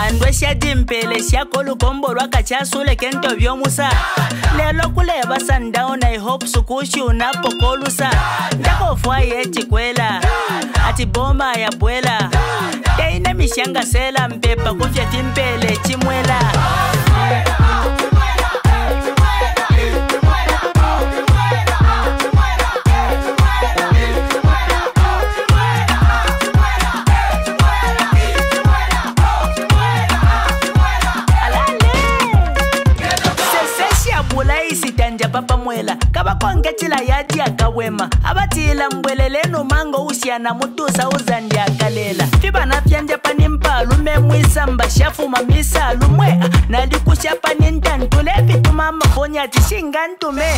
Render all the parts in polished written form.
Andwe shadimpele shakolu kombo lwaka chasule kento vyomusa. Lelo kuleba sundown I hope sukushi unapokolusa. Ndako fwaye chikwela ati boma ya bwela. Teine mishanga sela mpepa kufya timpele chimwela. Sitanja papa mwela kaba konge chila yaji akawema abatila mbwelele no mango usiana mutusa uzandi akalela fibana fyanja panimpa lume mwisa mbashafu mamisa lumwe nalikusha paninta ntule vituma mafonya tishinga ntume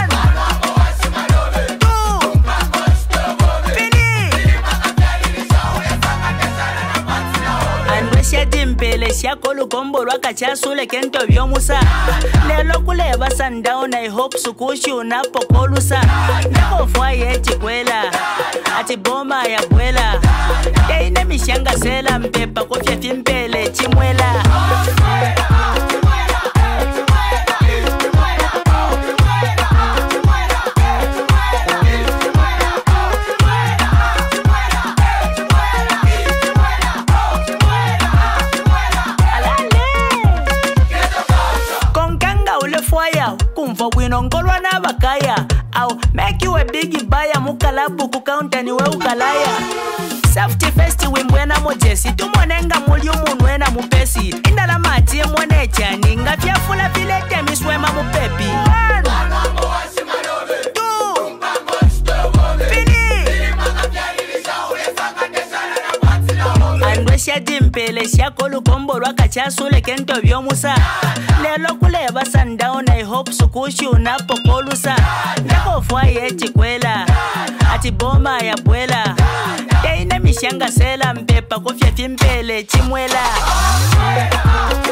Shadimpele shakolu kombo lwaka chasule kento vyomusa. Lelo kuleba sundown I hope sukushi unapokolusa. Ndako fwaye chikwela ati boma ya bwela. Teine mishanga sela mpepa kufya timpele chimwela. Kumva winongolwa na bakaya au make you a big buyer mukalabu kukaunta niwe ukalaya safety fest wimbwena mojesi tumonenga muli umunwena mupesi indala mati mwene chani ngafyafula vilete miswema mupepi Shadimpele shakolu kombo lwaka chasule kento vyomusa. Lelo kuleba sundown I hope sukushi unapokolusa. Ndako fwaye chikwela ati boma ya bwela. Teine mishanga sela mpepa kufya timpele chimwela.